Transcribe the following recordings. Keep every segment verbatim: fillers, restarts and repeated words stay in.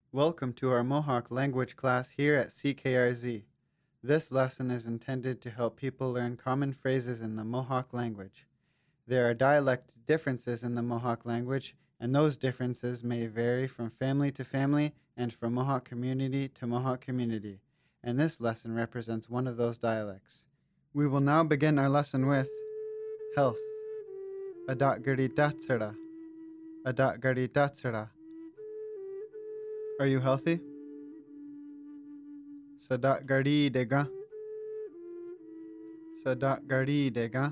Welcome to our Mohawk language class here at C K R Z. This lesson is intended to help people learn common phrases in the Mohawk language. There are dialect differences in the Mohawk language, and those differences may vary from family to family and from Mohawk community to Mohawk community, and this lesson represents one of those dialects. We will now begin our lesson with health. Adat gari datsara. Adat gari datsara. Are you healthy? Sadat gari dega. Sadat gari dega.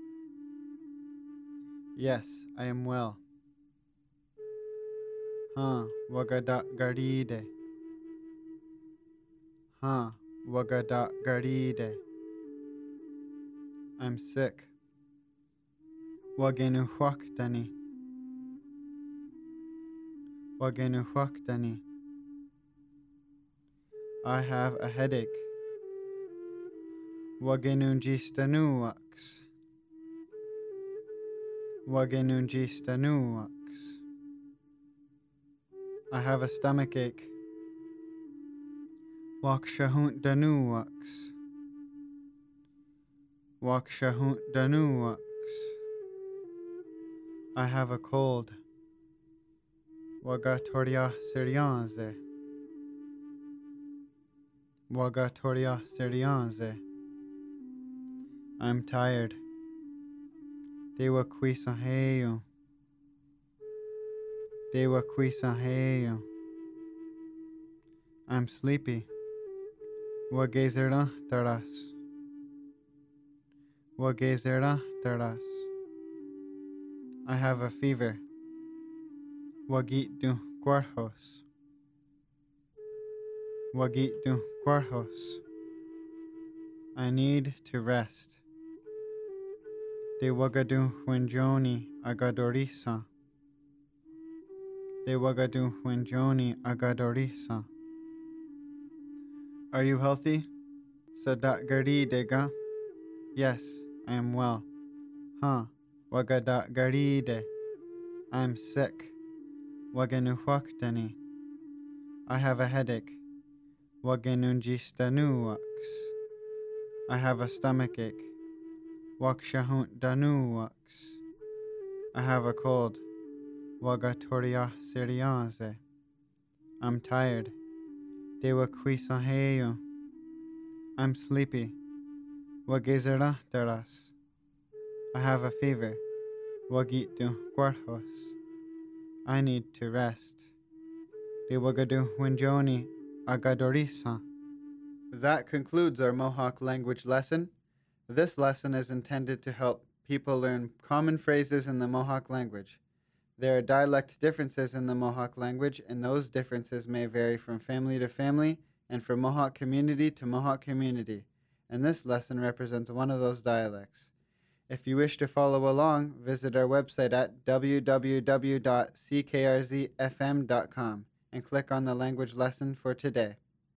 Yes, I am well. Ha, wagadat gari de. Ha, wagadat gari de. I'm sick. Wagenu huaktani. Wagenu huaktani. I have a headache. Wagenungistanuaks. Wagenungistanuaks. I have a stomach ache. Wakshahunt danuaks. Wakshahunt danuaks. I have a cold. Wagatoria sirianze. Wagatoria sirianze. I'm tired. Dewa quisaheyo. Dewa quisaheyo. I'm sleepy. Wagezera taras. Wagezera taras. I have a fever. Wagitu cuartos. Wagitu cuartos. I need to rest. De wagadu huenjoni agadorisa. De wagadu huenjoni agadorisa. Are you healthy? Sadat gari dega. Yes, I am well. Ha, wagadat gari de. I am sick. Wagenu huaktani. I have a headache. Wagenungistanuaks. I have a stomach ache. Wakshahunt danuaks. I have a cold. Wagatoria sirianze. I'm tired. Dewa quisaheyo. I'm sleepy. Wagezera taras. I have a fever. Wagitu cuartos. I need to rest. De wagadu winjoni agadorisa. That concludes our Mohawk language lesson. This lesson is intended to help people learn common phrases in the Mohawk language. There are dialect differences in the Mohawk language, and those differences may vary from family to family and from Mohawk community to Mohawk community, and this lesson represents one of those dialects. If you wish to follow along, visit our website at w w w dot c k r z f m dot com and click on the language lesson for today.